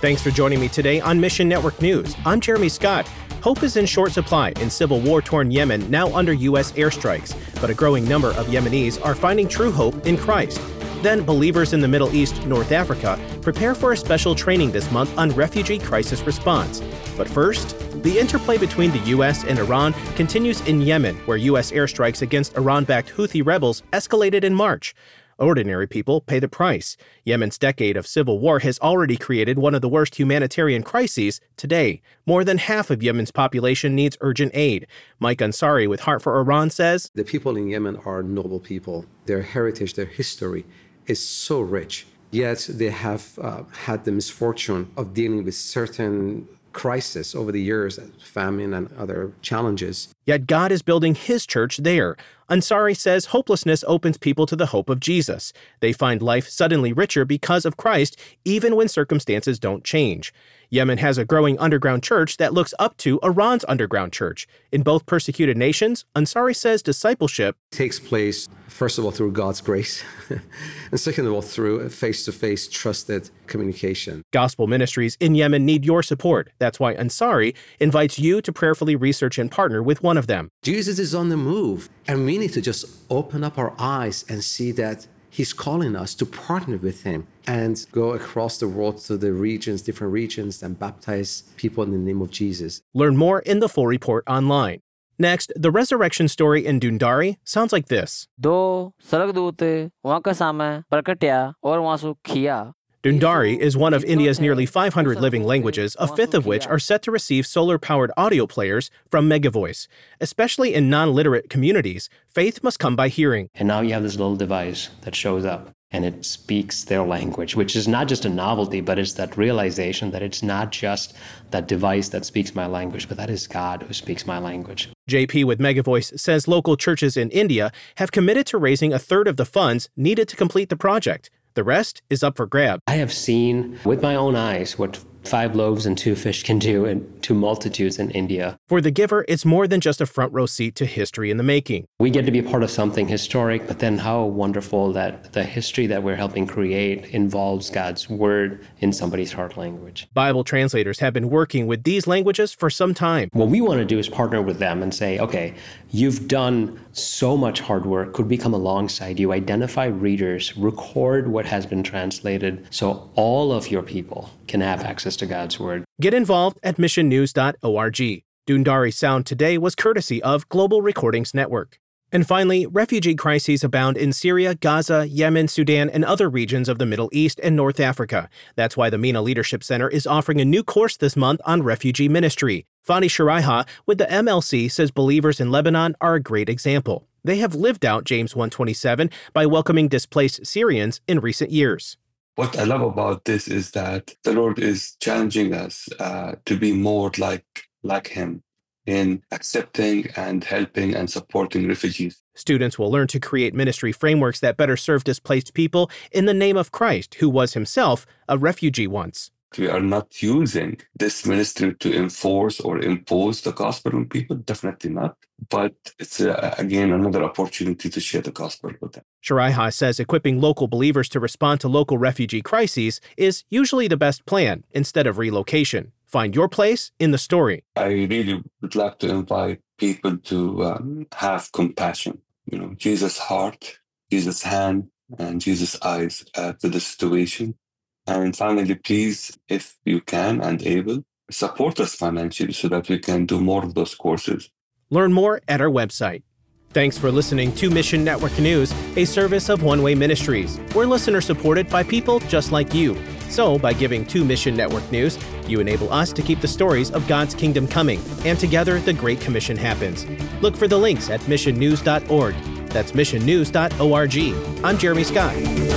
Thanks for joining me today on Mission Network News. I'm Jeremy Scott. Hope is in short supply in civil war-torn Yemen, now under U.S. airstrikes. But a growing number of Yemenis are finding true hope in Christ. Then, believers in the Middle East, North Africa, prepare for a special training this month on refugee crisis response. But first, the interplay between the U.S. and Iran continues in Yemen, where U.S. airstrikes against Iran-backed Houthi rebels escalated in March. Ordinary people pay the price. Yemen's decade of civil war has already created one of the worst humanitarian crises today. More than half of Yemen's population needs urgent aid. Mike Ansari with Heart for Iran says, the people in Yemen are noble people. Their heritage, their history is so rich. Yet they have had the misfortune of dealing with certain crisis over the years, famine and other challenges. Yet God is building his church there. Ansari says hopelessness opens people to the hope of Jesus. They find life suddenly richer because of Christ, even when circumstances don't change. Yemen has a growing underground church that looks up to Iran's underground church. In both persecuted nations, Ansari says discipleship takes place, first of all, through God's grace, and second of all, through face-to-face trusted communication. Gospel ministries in Yemen need your support. That's why Ansari invites you to prayerfully research and partner with one of them. Jesus is on the move, and we need to just open up our eyes and see that he's calling us to partner with him and go across the world to the regions, different regions, and baptize people in the name of Jesus. Learn more in the full report online. Next, the resurrection story in Dundari sounds like this. Dundari is one of India's nearly 500 living languages, a fifth of which are set to receive solar-powered audio players from Megavoice. Especially in non-literate communities, faith must come by hearing. And now you have this little device that shows up, and it speaks their language, which is not just a novelty, but it's that realization that it's not just that device that speaks my language, but that is God who speaks my language. JP with Megavoice says local churches in India have committed to raising a third of the funds needed to complete the project. The rest is up for grabs. I have seen with my own eyes what 5 loaves and 2 fish can do to multitudes in India. For the giver, it's more than just a front row seat to history in the making. We get to be part of something historic, but then how wonderful that the history that we're helping create involves God's word in somebody's heart language. Bible translators have been working with these languages for some time. What we want to do is partner with them and say, okay, you've done so much hard work. Could we come alongside you, identify readers, record what has been translated so all of your people can have access to God's word? Get involved at missionnews.org. Dundari Sound today was courtesy of Global Recordings Network. And finally, refugee crises abound in Syria, Gaza, Yemen, Sudan, and other regions of the Middle East and North Africa. That's why the MENA Leadership Center is offering a new course this month on refugee ministry. Fani Shiraiha with the MLC says believers in Lebanon are a great example. They have lived out James 1:27 by welcoming displaced Syrians in recent years. What I love about this is that the Lord is challenging us to be more like him in accepting and helping and supporting refugees. Students will learn to create ministry frameworks that better serve displaced people in the name of Christ, who was himself a refugee once. We are not using this ministry to enforce or impose the gospel on people, definitely not. But it's, again, another opportunity to share the gospel with them. Shiraiha says equipping local believers to respond to local refugee crises is usually the best plan instead of relocation. Find your place in the story. I really would like to invite people to have compassion. You know, Jesus' heart, Jesus' hand, and Jesus' eyes to the situation. And finally, please, if you can and able, support us financially so that we can do more of those courses. Learn more at our website. Thanks for listening to Mission Network News, a service of One Way Ministries. We're listener-supported by people just like you. So, by giving to Mission Network News, you enable us to keep the stories of God's kingdom coming, and together the Great Commission happens. Look for the links at missionnews.org. That's missionnews.org. I'm Jeremy Scott.